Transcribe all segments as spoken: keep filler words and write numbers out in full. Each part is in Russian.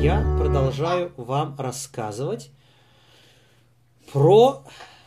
я продолжаю вам рассказывать про,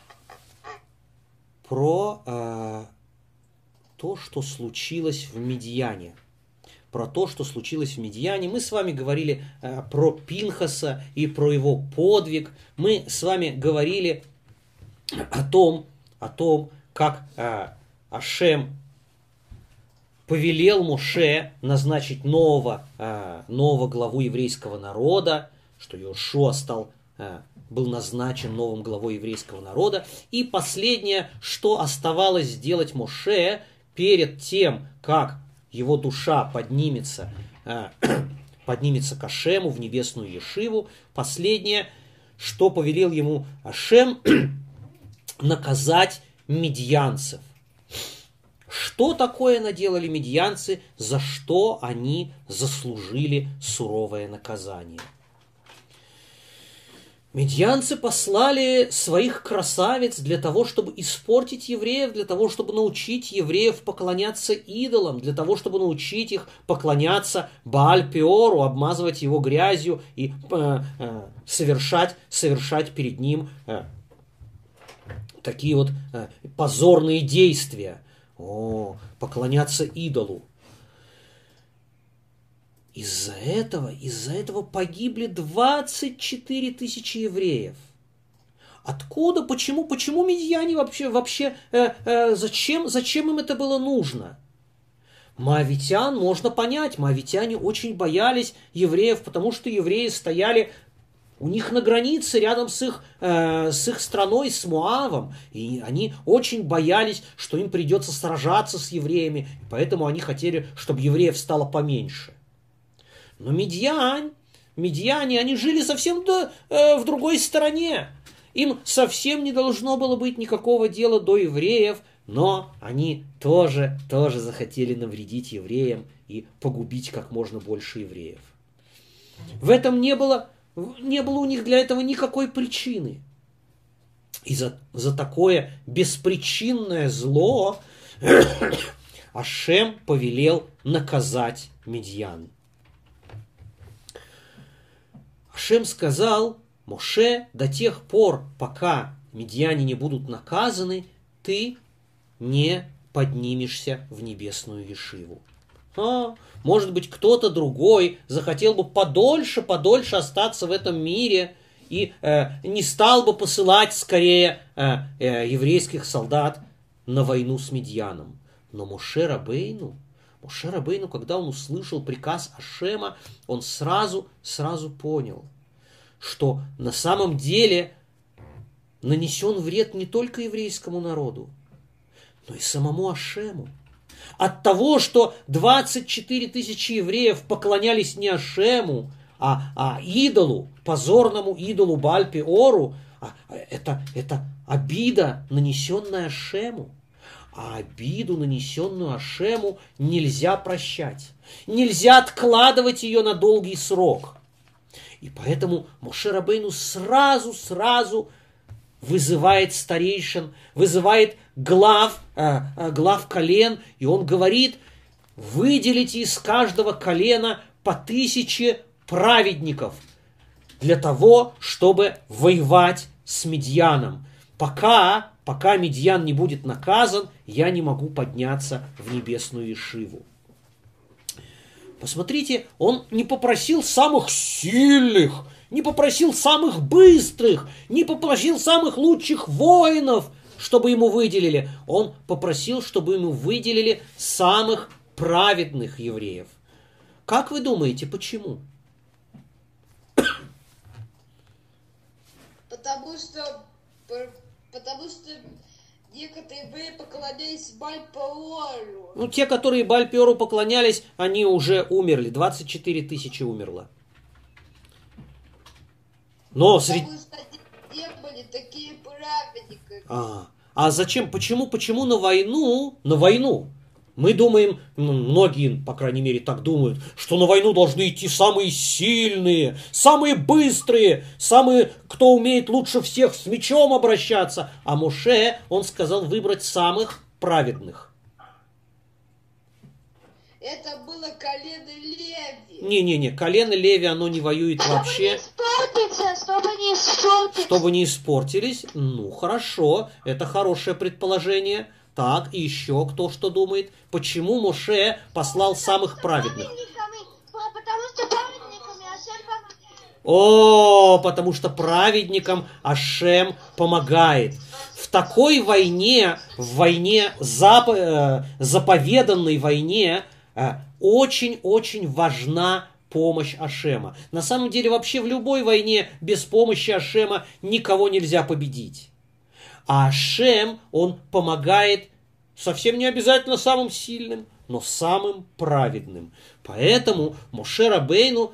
про э, то, что случилось в Мидьяне. Про то, что случилось в Мидьяне. Мы с вами говорили э, про Пинхаса и про его подвиг. Мы с вами говорили о том, о том как э, Ашем повелел Моше назначить нового, э, нового главу еврейского народа, что Йошуа стал, э, был назначен новым главой еврейского народа. И последнее, что оставалось сделать Моше перед тем, как его душа поднимется, э, поднимется к Ашему в небесную Ешиву, последнее, что повелел ему Ашем, наказать мидьянцев. Что такое наделали мидьянцы, за что они заслужили суровое наказание? Мидьянцы послали своих красавиц для того, чтобы испортить евреев, для того, чтобы научить евреев поклоняться идолам, для того, чтобы научить их поклоняться Бааль-Пеору, обмазывать его грязью и э, э, совершать, совершать перед ним э, такие вот э, позорные действия. О, поклоняться идолу. Из-за этого, из-за этого погибли двадцать четыре тысячи евреев. Откуда, почему, почему мидьяне вообще, вообще э, э, зачем, зачем им это было нужно? Моавитян можно понять, моавитяне очень боялись евреев, потому что евреи стояли у них на границе, рядом с их, э, с их страной, с Моавом. И они очень боялись, что им придется сражаться с евреями. Поэтому они хотели, чтобы евреев стало поменьше. Но Мидьян, Мидьяне, они жили совсем до, э, в другой стороне. Им совсем не должно было быть никакого дела до евреев. Но они тоже, тоже захотели навредить евреям и погубить как можно больше евреев. В этом не было... Не было у них для этого никакой причины. И за, за такое беспричинное зло Ашем повелел наказать Мидьян. Ашем сказал: Моше, до тех пор, пока мидьяне не будут наказаны, ты не поднимешься в небесную Ешиву. А, может быть, кто-то другой захотел бы подольше, подольше остаться в этом мире и э, не стал бы посылать скорее э, э, еврейских солдат на войну с Мидьяном. Но Моше Рабейну, Моше Рабейну, когда он услышал приказ Ашема, он сразу, сразу понял, что на самом деле нанесен вред не только еврейскому народу, но и самому Ашему. От того, что двадцать четыре тысячи евреев поклонялись не Ашему, а, а идолу, позорному идолу Бааль-Пеору, а, это, это обида, нанесенная Ашему. А обиду, нанесенную Ашему, нельзя прощать. Нельзя откладывать ее на долгий срок. И поэтому Моше Рабейну сразу, сразу вызывает старейшин, вызывает глав, э, э, глав колен, и он говорит: выделите из каждого колена по тысяче праведников для того, чтобы воевать с Мидьяном. Пока, пока Мидьян не будет наказан, я не могу подняться в небесную Ешиву. Посмотрите, он не попросил самых сильных, не попросил самых быстрых, не попросил самых лучших воинов, чтобы ему выделили. Он попросил, чтобы ему выделили самых праведных евреев. Как вы думаете, почему? Потому что, потому что некоторые евреи поклонялись Бааль-Пеору. Ну, те, которые Бааль-Пеору поклонялись, они уже умерли. двадцать четыре тысячи умерло. Но среди... Потому что они не были такие праведники. А, а зачем? Почему? Почему на войну? На войну. Мы думаем, многие, по крайней мере, так думают, что на войну должны идти самые сильные, самые быстрые, самые, кто умеет лучше всех с мечом обращаться. А Моше, он сказал выбрать самых праведных. Это было колено Леви. Не-не-не, колено Леви, оно не воюет вообще. Чтобы не испортиться, Чтобы не испортились. Ну, хорошо, это хорошее предположение. Так, и еще кто что думает? Почему Моше послал самых праведных? Потому что праведниками Ашем помогает. О, потому что праведникам Ашем помогает. В такой войне, в войне, зап, э, заповеданной войне, э, очень-очень важна помощь Ашема. На самом деле, вообще в любой войне без помощи Ашема никого нельзя победить. А Ашем, он помогает совсем не обязательно самым сильным, но самым праведным. Поэтому Моше Рабейну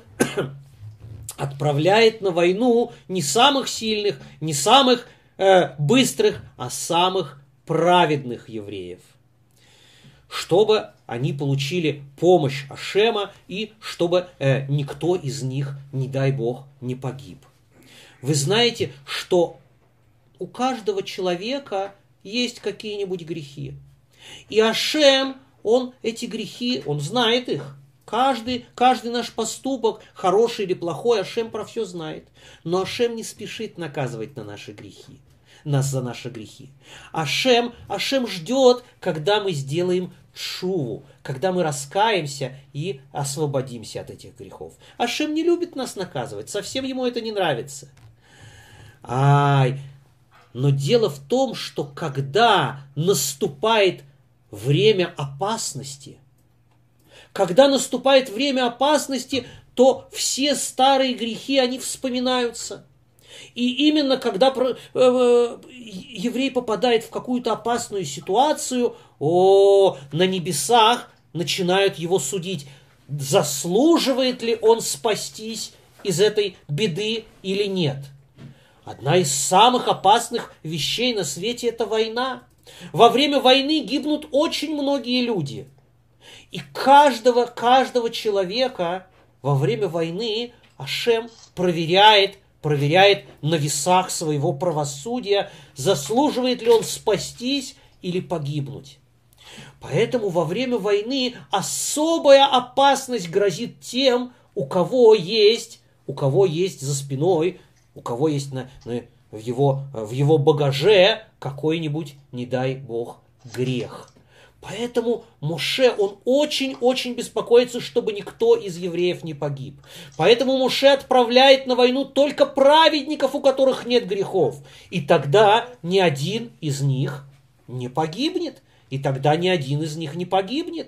отправляет на войну не самых сильных, не самых э, быстрых, а самых праведных евреев, чтобы они получили помощь Ашема и чтобы э, никто из них, не дай Бог, не погиб. Вы знаете, что у каждого человека есть какие-нибудь грехи. И Ашем, он эти грехи, он знает их. Каждый, каждый наш поступок, хороший или плохой, Ашем про все знает. Но Ашем не спешит наказывать на наши грехи, нас за наши грехи. Ашем, Ашем ждет, когда мы сделаем тшуву, когда мы раскаемся и освободимся от этих грехов. Ашем не любит нас наказывать, совсем ему это не нравится. Ай, но дело в том, что когда наступает время опасности, когда наступает время опасности, то все старые грехи, они вспоминаются. И именно когда еврей попадает в какую-то опасную ситуацию, о, на небесах начинают его судить, заслуживает ли он спастись из этой беды или нет. Одна из самых опасных вещей на свете – это война. Во время войны гибнут очень многие люди. И каждого, каждого человека во время войны Ашем проверяет, проверяет на весах своего правосудия, заслуживает ли он спастись или погибнуть. Поэтому во время войны особая опасность грозит тем, у кого есть, у кого есть за спиной, у кого есть на, на, в, его, в его багаже какой-нибудь, не дай Бог, грех. Поэтому Моше, он очень-очень беспокоится, чтобы никто из евреев не погиб. Поэтому Моше отправляет на войну только праведников, у которых нет грехов. И тогда ни один из них не погибнет. И тогда ни один из них не погибнет.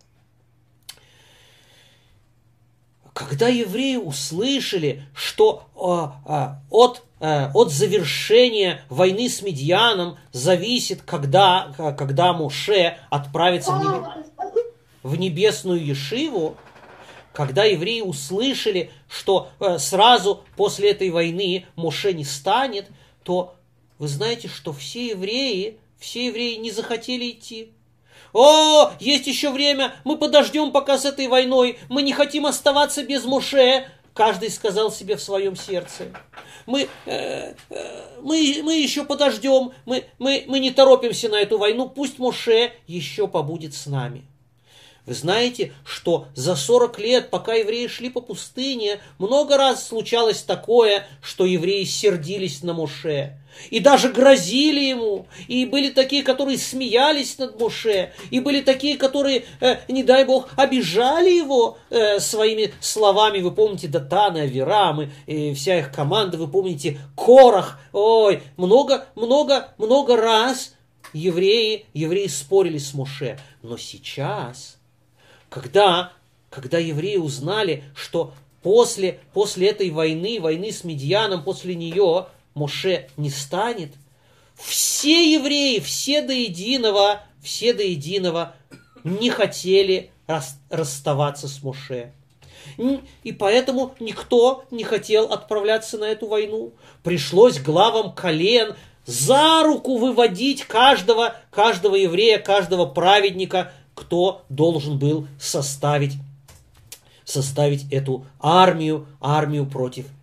Когда евреи услышали, что э, э, от, э, от завершения войны с Мидьяном зависит, когда, когда Моше отправится в, небе, в небесную Ешиву, когда евреи услышали, что э, сразу после этой войны Моше не станет, то вы знаете, что все евреи, все евреи не захотели идти. О, есть еще время, мы подождем пока с этой войной, мы не хотим оставаться без Моше, каждый сказал себе в своем сердце. Мы, э, э, мы, мы еще подождем, мы, мы, мы не торопимся на эту войну, пусть Моше еще побудет с нами. Вы знаете, что за сорок лет, пока евреи шли по пустыне, много раз случалось такое, что евреи сердились на Моше. И даже грозили ему. И были такие, которые смеялись над Моше. И были такие, которые, э, не дай Бог, обижали его э, своими словами. Вы помните Датан и Авирам, и вся их команда. Вы помните Корах. Ой, много, много, много раз евреи, евреи спорили с Моше. Но сейчас, когда, когда евреи узнали, что после, после этой войны, войны с Мидьяном, после нее Моше не станет, все евреи, все до единого, все до единого не хотели рас, расставаться с Моше. И поэтому никто не хотел отправляться на эту войну. Пришлось главам колен за руку выводить каждого, каждого еврея, каждого праведника, кто должен был составить, составить эту армию, армию против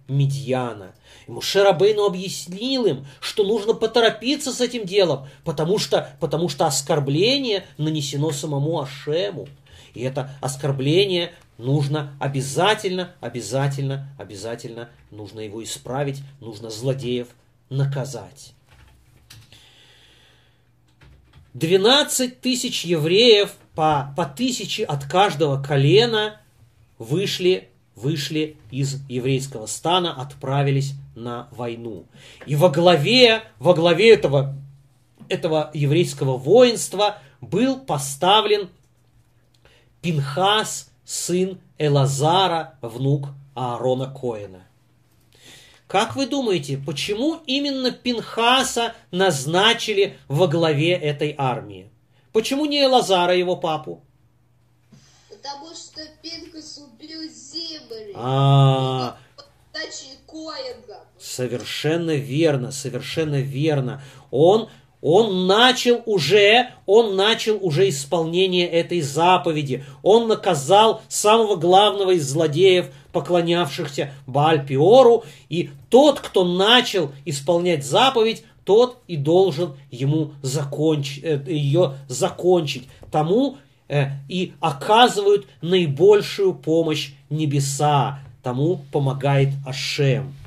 Медьяна. И Моше Рабейну объяснил им, что нужно поторопиться с этим делом, потому что, потому что оскорбление нанесено самому Ашему. И это оскорбление нужно обязательно, обязательно, обязательно, нужно его исправить, нужно злодеев наказать. двенадцать тысяч евреев по, по тысяче от каждого колена вышли, вышли из еврейского стана, отправились на войну. И во главе, во главе этого, этого еврейского воинства был поставлен Пинхас, сын Элазара, внук Аарона Коэна. Как вы думаете, почему именно Пинхаса назначили во главе этой армии? Почему не Элазара, его папу? Потому что Пинхас убил Зимри. А, Значит, Коэна. совершенно верно, совершенно верно. Он, он начал уже, он начал уже исполнение этой заповеди. Он наказал самого главного из злодеев, поклонявшихся Бааль-Пеору, и тот, кто начал исполнять заповедь, тот и должен ему закончить, ее закончить. Тому э, и оказывают наибольшую помощь небеса. Тому помогает Ашем.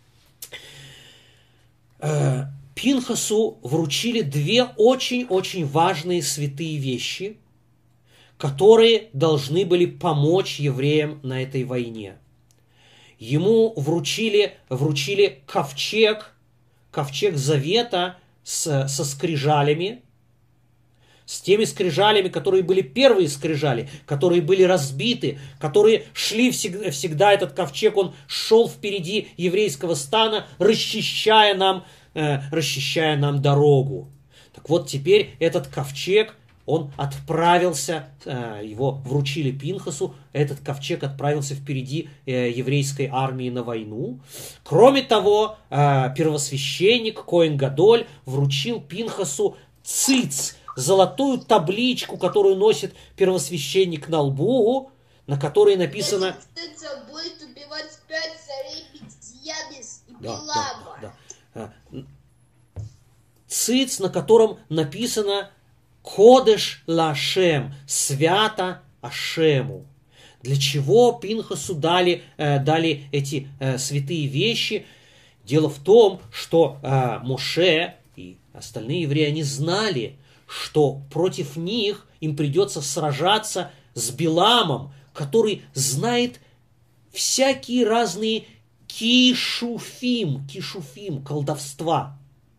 Э, Пинхасу вручили две очень-очень важные святые вещи, которые должны были помочь евреям на этой войне. Ему вручили, вручили ковчег, ковчег завета с, со скрижалями, с теми скрижалями, которые были первые скрижали, которые были разбиты, которые шли всегда, всегда этот ковчег, он шел впереди еврейского стана, расчищая нам, э, расчищая нам дорогу. Так вот, теперь этот ковчег, он отправился, его вручили Пинхасу, этот ковчег отправился впереди еврейской армии на войну. Кроме того, первосвященник Коэн Гадоль вручил Пинхасу циц, золотую табличку, которую носит первосвященник на лбу, на которой написано... Цица будет убивать пять царей Медьянис и Да, Билама. да, да, да. Циц, на котором написано Кодеш Лашем, свято Ашему. Для чего Пинхасу дали, э, дали эти э, святые вещи? Дело в том, что э, Моше и остальные евреи, они знали, что против них им придется сражаться с Биламом, который знает всякие разные кишуфим, кишуфим, колдовства.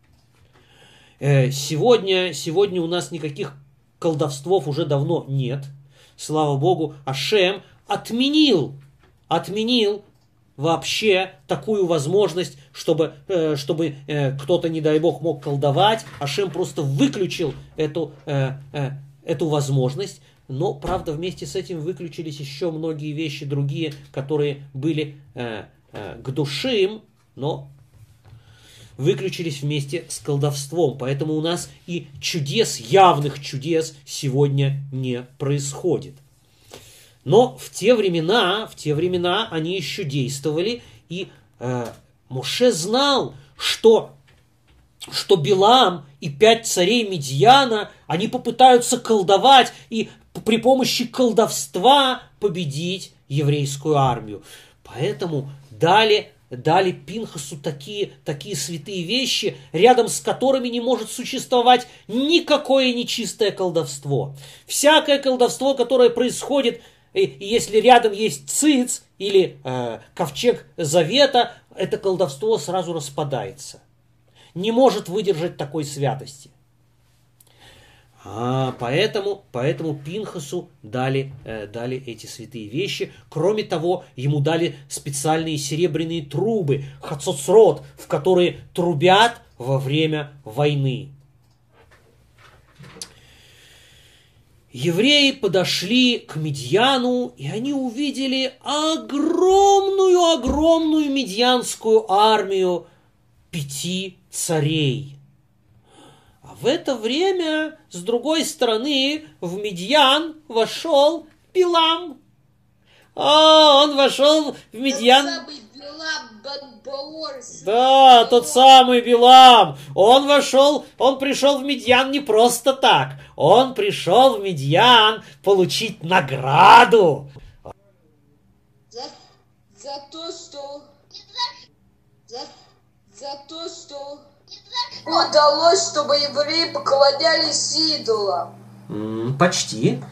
Сегодня, сегодня у нас никаких колдовствов уже давно нет. Слава Богу, Ашем отменил, отменил вообще такую возможность, чтобы, чтобы кто-то, не дай Бог, мог колдовать. Ашем просто выключил эту, эту возможность. Но, правда, вместе с этим выключились еще многие вещи другие, которые были к душим, но выключились вместе с колдовством. Поэтому у нас и чудес, явных чудес сегодня не происходит. Но в те времена, в те времена они еще действовали, и э, Моше знал, что, что Билам и пять царей Медьяна, они попытаются колдовать и при помощи колдовства победить еврейскую армию. Поэтому дали дали Пинхасу такие, такие святые вещи, рядом с которыми не может существовать никакое нечистое колдовство. Всякое колдовство, которое происходит, и, и если рядом есть циц или э, ковчег завета, это колдовство сразу распадается. Не может выдержать такой святости. А, поэтому, поэтому Пинхасу дали, э, дали эти святые вещи. Кроме того, ему дали специальные серебряные трубы, хацоцрот, в которые трубят во время войны. Евреи подошли к Медьяну, и они увидели огромную-огромную медьянскую армию пяти царей. А в это время, с другой стороны, в Медьян вошел Билам. О, он вошел в Медьян. Тот самый Билам Бан-Баор. Да, тот самый Билам. Он вошел, он пришел в Мидьян не просто так. Он пришел в Мидьян получить награду. За, за то, что... За, за то, что... Удалось, чтобы евреи поклонялись идолам. М, почти.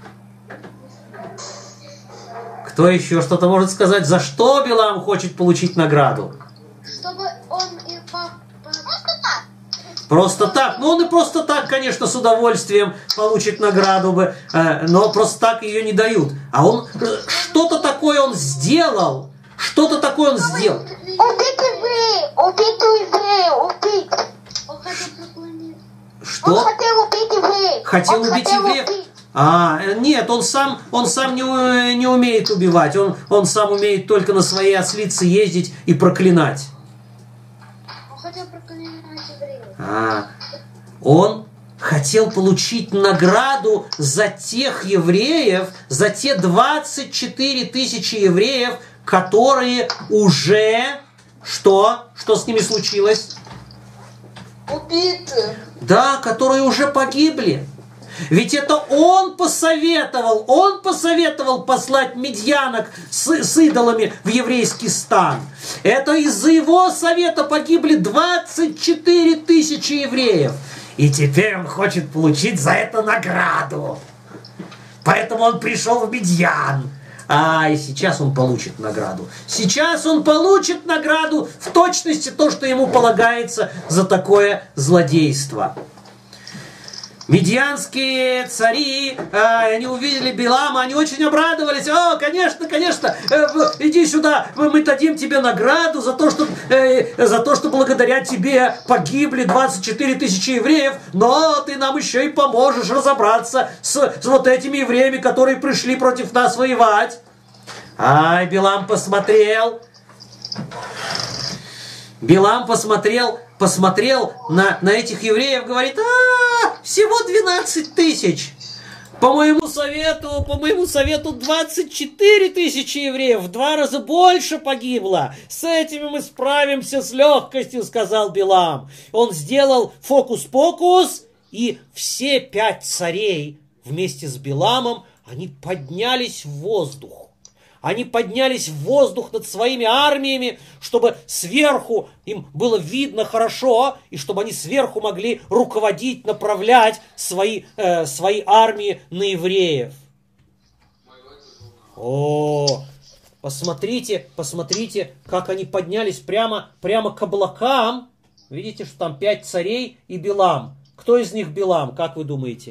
Кто еще что-то может сказать? За что Билам хочет получить награду? Чтобы он и по... Просто так. Просто так. Ну, он и просто так, конечно, с удовольствием получит награду бы, э, но просто так ее не дают. А он э, что-то такое он сделал. Что-то такое он сделал. Убить евреев! Убить евреев! Убить! Он хотел поклониться. Что? Он хотел убить евреев! Хотел Он убить хотел евреев? убить. А, э, нет, он сам, он сам не, у- не умеет убивать. Он, он сам умеет только на своей ослице ездить и проклинать. Он хотел проклинать евреев. А, он хотел получить награду за тех евреев, за те двадцать четыре тысячи евреев, которые уже... Что? Что с ними случилось? Убиты. Да, которые уже погибли. Ведь это он посоветовал, он посоветовал послать медьянок с, с идолами в еврейский стан. Это из-за его совета погибли двадцать четыре тысячи евреев. И теперь он хочет получить за это награду. Поэтому он пришел в Мидьян. А, и сейчас он получит награду. Сейчас он получит награду в точности то, что ему полагается за такое злодейство. Медианские цари, э, они увидели Билама, они очень обрадовались. О, конечно, конечно, э, иди сюда, мы дадим тебе награду за то, что, э, за то, что благодаря тебе погибли двадцать четыре тысячи евреев, но ты нам еще и поможешь разобраться с, с вот этими евреями, которые пришли против нас воевать. Ай, Билам посмотрел. Билам посмотрел, посмотрел на, на этих евреев, говорит, а, всего двенадцать тысяч. По моему совету, по моему совету двадцать четыре тысячи евреев, в два раза больше погибло. С этими мы справимся с легкостью, сказал Билам. Он сделал фокус-покус, и все пять царей вместе с Биламом, они поднялись в воздух. Они поднялись в воздух над своими армиями, чтобы сверху им было видно хорошо, и чтобы они сверху могли руководить, направлять свои, э, свои армии на евреев. О, посмотрите, посмотрите, как они поднялись прямо, прямо к облакам. Видите, что там пять царей и Билам. Кто из них Билам, как вы думаете?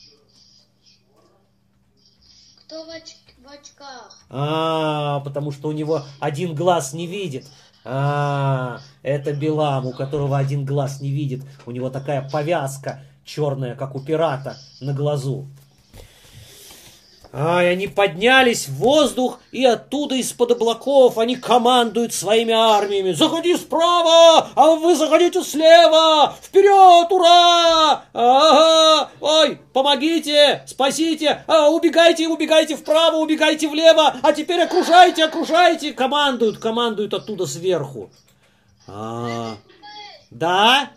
Кто в очках? В очках. А, потому что у него один глаз не видит. А, это Билам, у которого один глаз не видит. У него такая повязка черная, как у пирата, на глазу. А, и они поднялись в воздух, и оттуда из-под облаков они командуют своими армиями. Заходи справа, а вы заходите слева. Вперед, ура! Ага, ой, помогите, спасите, а, убегайте, убегайте вправо, убегайте влево, а теперь окружайте, окружайте. Командуют, командуют оттуда сверху. А, да?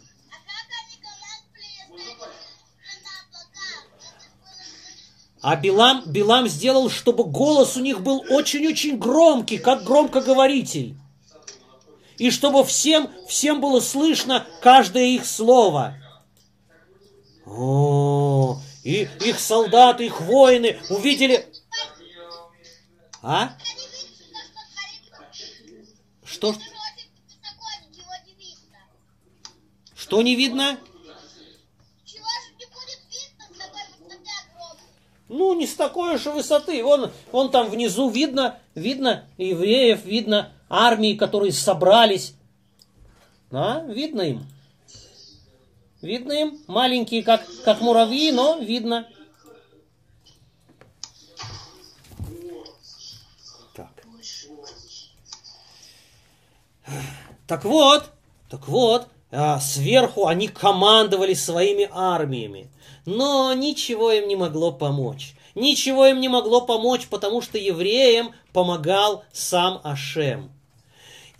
А Билам, Билам сделал, чтобы голос у них был очень-очень громкий, как громкоговоритель. И чтобы всем, всем было слышно каждое их слово. О, и их солдаты, их воины увидели... А? Что? Что не видно? Ну, не с такой уж и высоты. Вон, вон там внизу видно, видно евреев, видно армии, которые собрались. А, видно им. Видно им. Маленькие, как, как муравьи, но видно. Так. Так вот, так вот, а, сверху они командовали своими армиями. Но ничего им не могло помочь. Ничего им не могло помочь, потому что евреям помогал сам Ашем.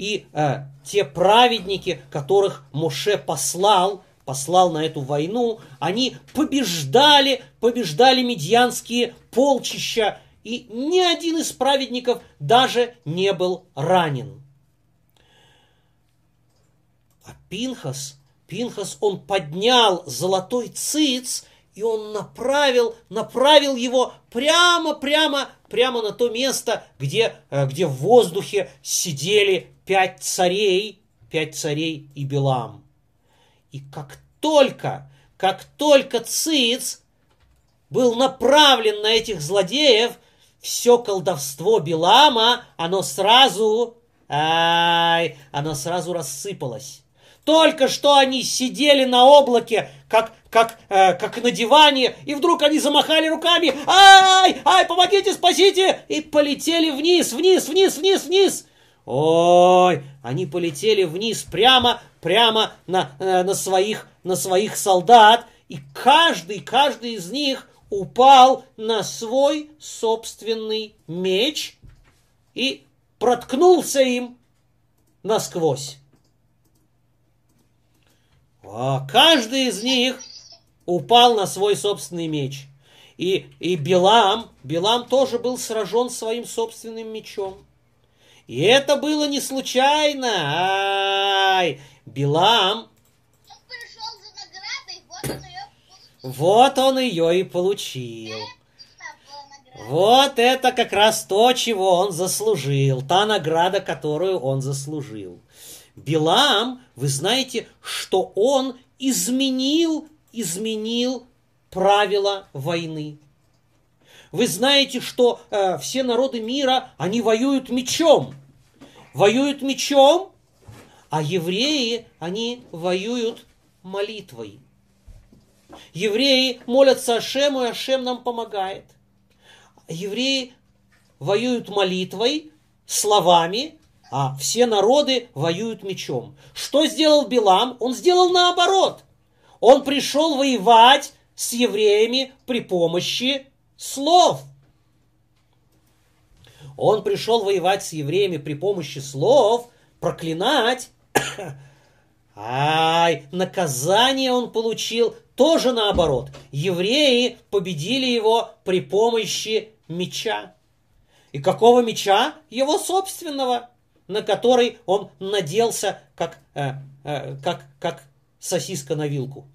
и э, те праведники, которых Моше послал, послал на эту войну, они побеждали, побеждали медьянские полчища, и ни один из праведников даже не был ранен. А Пинхас, Пинхас, он поднял золотой циц, и он направил, направил его прямо, прямо, прямо на то место, где, где в воздухе сидели пять царей, пять царей и Билам. И как только, как только циц был направлен на этих злодеев, все колдовство Билама, оно сразу, ай, оно сразу рассыпалось. Только что они сидели на облаке, как, как, э, как на диване, и вдруг они замахали руками. Ай, ай, помогите, спасите! И полетели вниз, вниз, вниз, вниз, вниз. Ой, они полетели вниз прямо, прямо на, э, на, своих, на своих солдат. И каждый, каждый из них упал на свой собственный меч и проткнулся им насквозь. А каждый из них упал на свой собственный меч. И, и Билам, Билам тоже был сражен своим собственным мечом. И это было не случайно. Ай, Билам... Он пришел за наградой, Вот вот он ее получил. он ее и получил. Вот это как раз то, чего он заслужил. Та награда, которую он заслужил. Билам, вы знаете, что он изменил, изменил правила войны. Вы знаете, что э, все народы мира, они воюют мечом. Воюют мечом, а евреи, они воюют молитвой. Евреи молятся Ашему, и Ашем нам помогает. Евреи воюют молитвой, словами, а все народы воюют мечом. Что сделал Билам? Он сделал наоборот. Он пришел воевать с евреями при помощи слов. Он пришел воевать с евреями при помощи слов, проклинать. Ай, наказание он получил тоже наоборот. Евреи победили его при помощи меча. И какого меча? Его собственного, на который он наделся, как, э, э, как, как сосиска на вилку.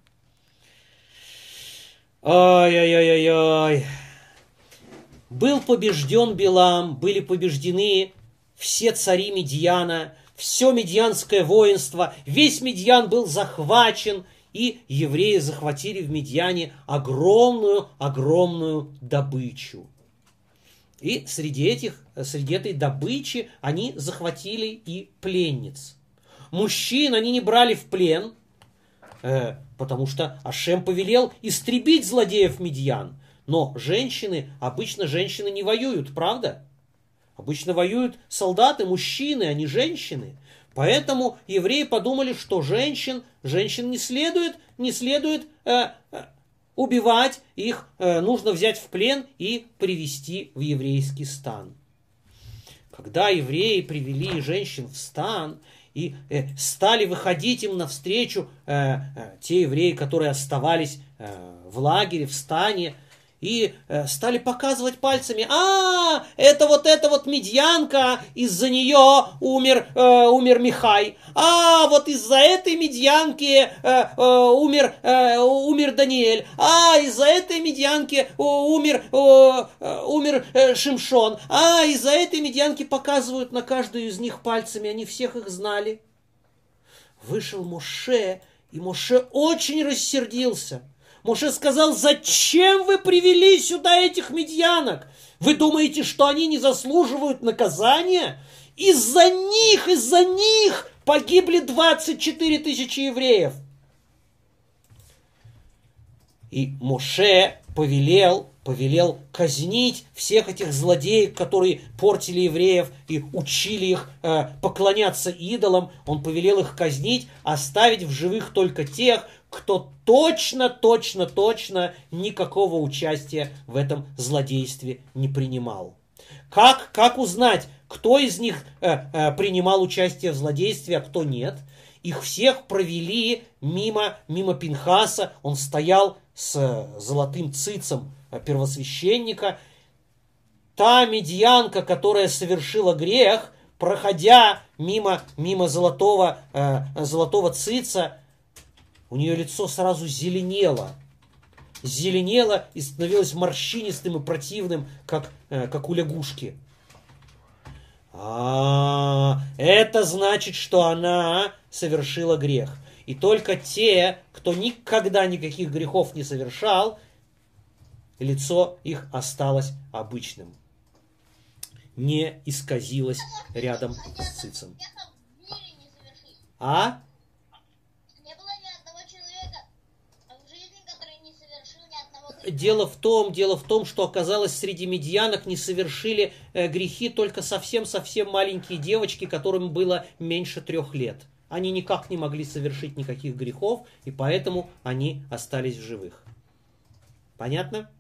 Ой-ой-ой-ой-ой. Был побежден Билам, были побеждены все цари Медьяна, все медьянское воинство, весь Медьян был захвачен, и евреи захватили в Медьяне огромную-огромную добычу. И среди, этих, среди этой добычи они захватили и пленниц. Мужчин они не брали в плен, э, потому что Ашем повелел истребить злодеев Медьян. Но женщины, обычно женщины не воюют, правда? Обычно воюют солдаты, мужчины, а не женщины. Поэтому евреи подумали, что женщин, женщин не следует, не следует э, э, убивать, их э, нужно взять в плен и привести в еврейский стан. Когда евреи привели женщин в стан и э, стали выходить им навстречу э, э, те евреи, которые оставались э, в лагере, в стане, и э, стали показывать пальцами: а, это вот эта вот медьянка, из-за нее умер, э, умер Михай. А, вот из-за этой медьянки э, э, умер, э, умер Даниэль. А, из-за этой медьянки э, умер, э, э, умер э, Шимшон. А, из-за этой медьянки показывают на каждую из них пальцами, они всех их знали. Вышел Моше, и Моше очень рассердился. Моше сказал: зачем вы привели сюда этих медьянок? Вы думаете, что они не заслуживают наказания? Из-за них, из-за них погибли двадцать четыре тысячи евреев. И Моше повелел, повелел казнить всех этих злодеев, которые портили евреев и учили их э, поклоняться идолам. Он повелел их казнить, оставить в живых только тех, кто точно, точно, точно никакого участия в этом злодействе не принимал. Как, как узнать, кто из них э, э, принимал участие в злодействе, а кто нет? Их всех провели мимо, мимо Пинхаса. Он стоял с золотым цицем первосвященника. Та медианка, которая совершила грех, проходя мимо, мимо золотого, э, золотого цица, у нее лицо сразу зеленело. Зеленело и становилось морщинистым и противным, как, э, как у лягушки. А, это значит, что она совершила грех. И только те, кто никогда никаких грехов не совершал, лицо их осталось обычным. Не исказилось рядом с цицем. А? Не было ни одного человека в жизни, который не совершил ни одного греха. Дело в том, дело в том, что оказалось, среди медианок не совершили э, грехи только совсем-совсем маленькие девочки, которым было меньше трех лет. Они никак не могли совершить никаких грехов, и поэтому они остались в живых. Понятно?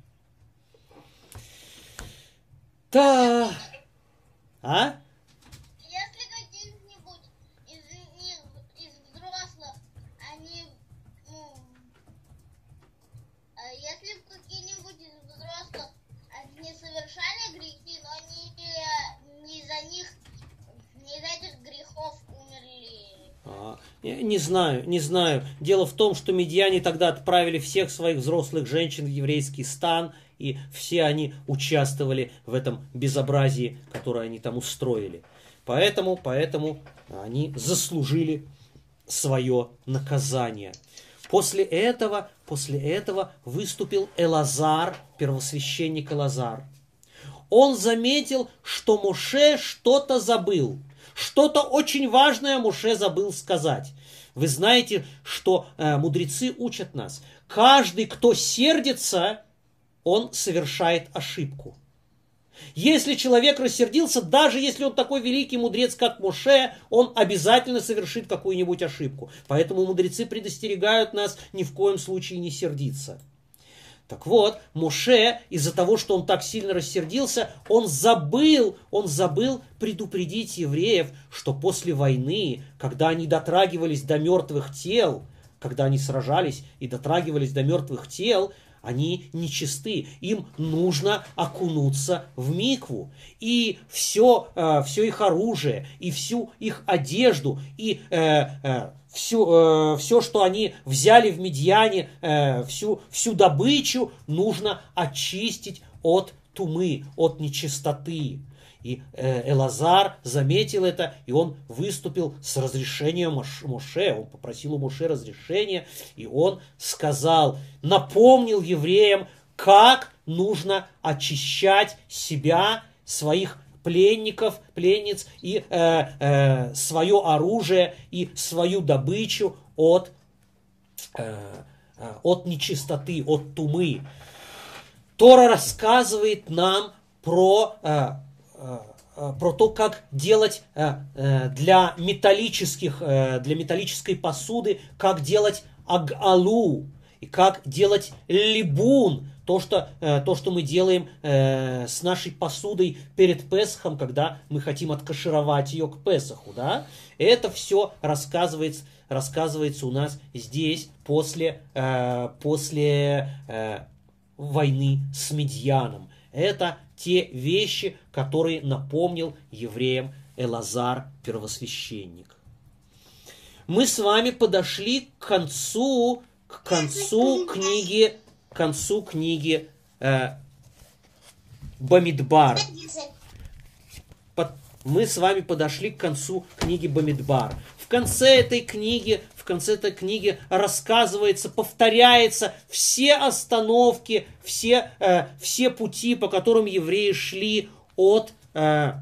Да. А? Если каких-нибудь из них, из взрослых, они, ну, а если какие-нибудь из взрослых они совершали грехи, но они не, не из-за них, не из-за этих грехов умерли. А, не, не знаю, не знаю. Дело в том, что медиане тогда отправили всех своих взрослых женщин в еврейский стан, и все они участвовали в этом безобразии, которое они там устроили. Поэтому, поэтому они заслужили свое наказание. После этого, после этого выступил Элазар, первосвященник Элазар. Он заметил, что Моше что-то забыл. Что-то очень важное Моше забыл сказать. Вы знаете, что э, мудрецы учат нас. Каждый, кто сердится, он совершает ошибку. Если человек рассердился, даже если он такой великий мудрец, как Моше, он обязательно совершит какую-нибудь ошибку. Поэтому мудрецы предостерегают нас ни в коем случае не сердиться. Так вот, Моше, из-за того, что он так сильно рассердился, он забыл, он забыл предупредить евреев, что после войны, когда они дотрагивались до мертвых тел, когда они сражались и дотрагивались до мертвых тел, они нечисты, им нужно окунуться в микву. И все, э, все их оружие, и всю их одежду, и э, э, все, э, все, что они взяли в Медьяне, э, всю, всю добычу нужно очистить от тумы, от нечистоты. И э, Элазар заметил это, и он выступил с разрешением Моше. Он попросил у Моше разрешения, и он сказал, напомнил евреям, как нужно очищать себя, своих пленников, пленниц, и э, э, свое оружие, и свою добычу от, э, от нечистоты, от тумы. Тора рассказывает нам про... Э, про то, как делать для металлических, для металлической посуды, как делать агалу, и как делать либун, то, что, то, что мы делаем с нашей посудой перед Песахом, когда мы хотим откашировать ее к Песаху. Да? Это все рассказывается, рассказывается у нас здесь после, после войны с Медьяном. Это те вещи, которые напомнил евреям Элазар, первосвященник. Мы с вами подошли к концу, к концу книги, к концу книги э, Бамидбар. Под, мы с вами подошли к концу книги Бамидбар. В конце этой книги, в конце этой книги рассказывается, повторяется все остановки, все, э, все пути, по которым евреи шли от, э,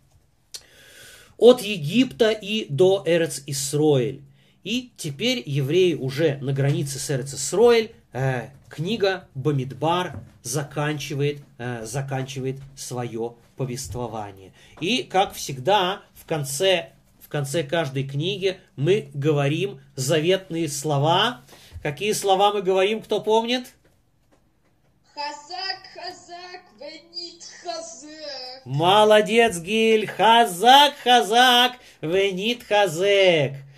от Египта и до Эрец-Исроэль. И теперь евреи уже на границе с Эрец-Исроэль, э, книга Бамидбар заканчивает, э, заканчивает свое повествование. И, как всегда, в конце В конце каждой книги мы говорим заветные слова. Какие слова мы говорим, кто помнит? Хазак, хазак, венит хазек. Молодец, Гиль. Хазак, хазак, венит хазек.